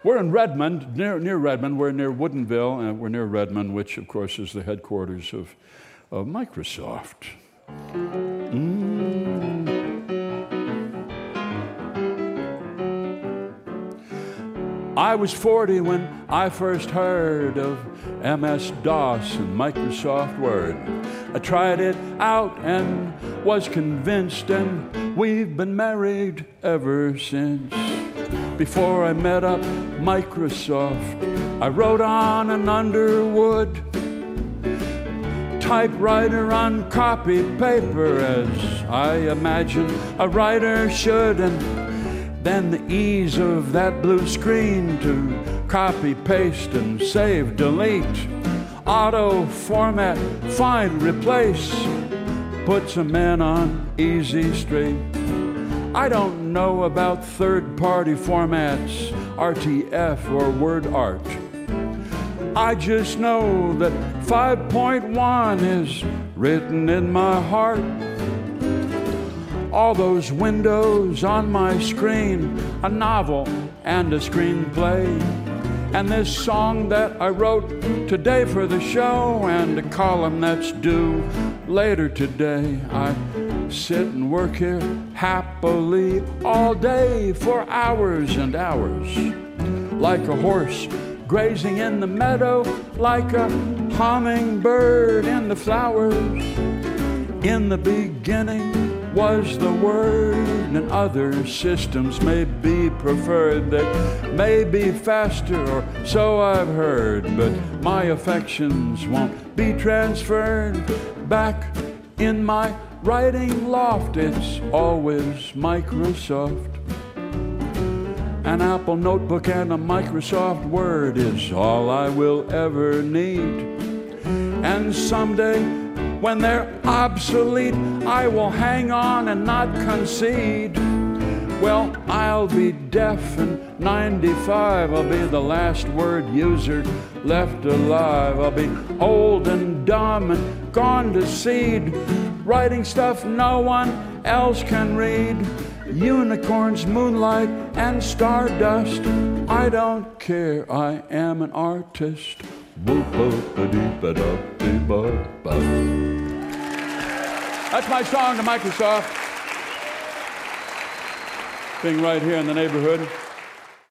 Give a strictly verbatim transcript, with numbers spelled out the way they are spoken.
We're in Redmond, near, near Redmond. We're near Woodinville, and we're near Redmond, which, of course, is the headquarters of, of Microsoft. Mm. I was forty when I first heard of M S DOS and Microsoft Word. I tried it out and was convinced, and we've been married ever since. Before I met up Microsoft, I wrote on an Underwood typewriter on copy paper, as I imagine a writer should, and then the ease of that blue screen to copy, paste, and save, delete, auto format, find, replace, puts a man on easy street. I don't know about third-party formats, R T F or WordArt. I just know that five point one is written in my heart. All those windows on my screen, a novel and a screenplay, and this song that I wrote today for the show, and a column that's due later today. I sit and work here happily all day for hours and hours, like a horse grazing in the meadow, like a hummingbird in the flowers. In the beginning was the Word, and other systems may be preferred. They may be faster, or so I've heard, but my affections won't be transferred. Back in my writing loft, it's always Microsoft. An Apple notebook and a Microsoft Word is all I will ever need. And someday, when they're obsolete, I will hang on and not concede. Well, I'll be deaf and ninety-five. I'll be the last Word user left alive. I'll be old and dumb and gone to seed, writing stuff no one else can read. Unicorns, moonlight, and stardust, I don't care, I am an artist. That's my song to Microsoft. Being right here in the neighborhood.